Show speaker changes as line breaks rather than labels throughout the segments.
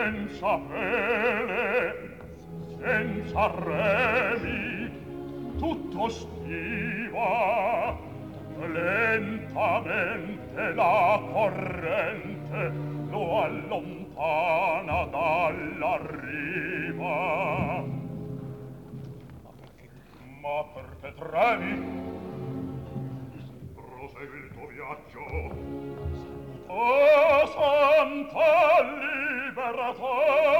senza vele, senza remi, tutto stiva, lentamente la corrente lo allontana dalla riva. Ma perché tremi? Prosegui il tuo viaggio. Oh, santa libertà,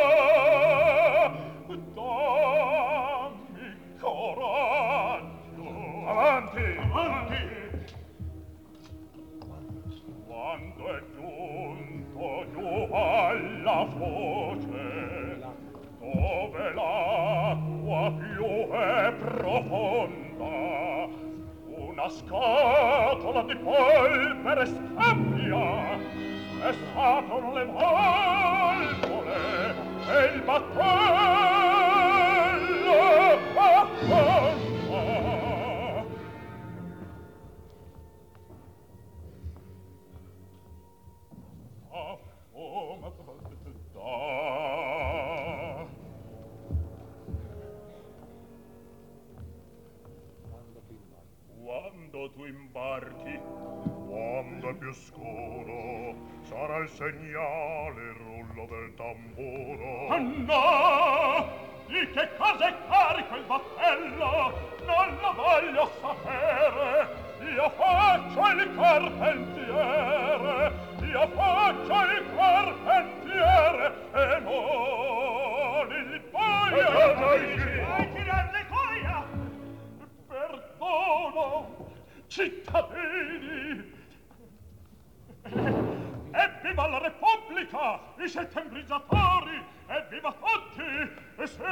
dammi coraggio. Avanti, avanti. Quando è giunto giù alla foce, dove l'acqua più è profonda, una scatola di polvere scappia, e sfatono le valvole e il battello affronta. Quando tu imbarchi, quando è più scuro, sarà il segnale, il rullo del tamburo. Oh no! Di che cosa è carico il battello? Non lo voglio sapere! Io faccio il carpentiere! Io faccio il carpentiere! E non il boia! Vuoi tirarle coia? Perdono, cittadini! Evviva la Repubblica, i settembrizzatori! Evviva tutti! E se...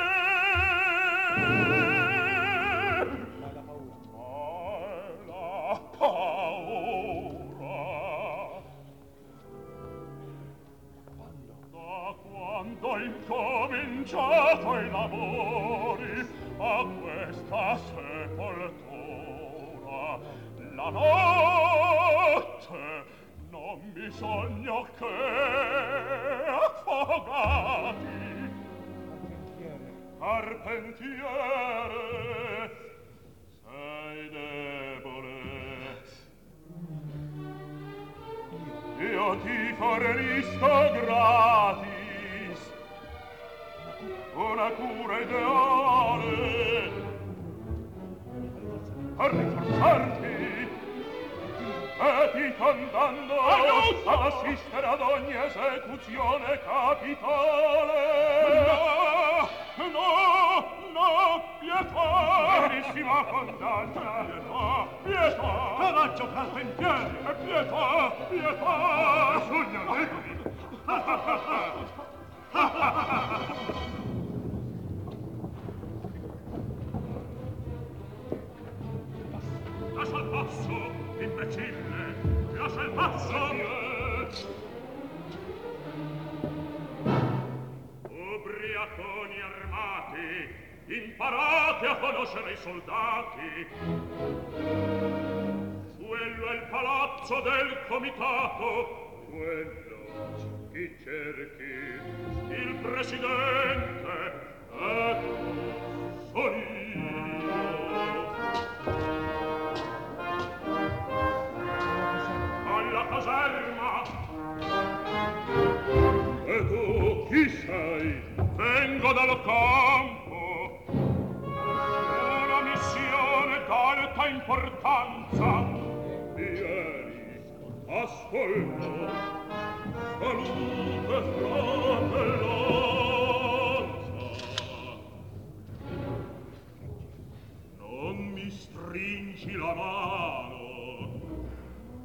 la paura! Da quando incominciato i lavori a questa sepoltura, la notte non bisogna che affogati. Carpentiere, sei debole. Io ti fornisco gratis una cura ideale per rinforzarti e ti condanno ad assistere ad ogni esecuzione capitale. No, no, no, pietà! Verissima condanna! Pietà, pietà! Coraggio, carpentiere! Pietà, pietà! Sogna, lascia il passo, imbecille! Lascia il passo! Ubriaconi armati, imparate a conoscere i soldati. Quello è il palazzo del comitato. Quello, chi cerchi? Il presidente. Ecco, sono io. Alla caserma. E tu chi sei? Vengo dal campo. Una missione d'alta importanza. Vieni, ascolto. Salute, fra.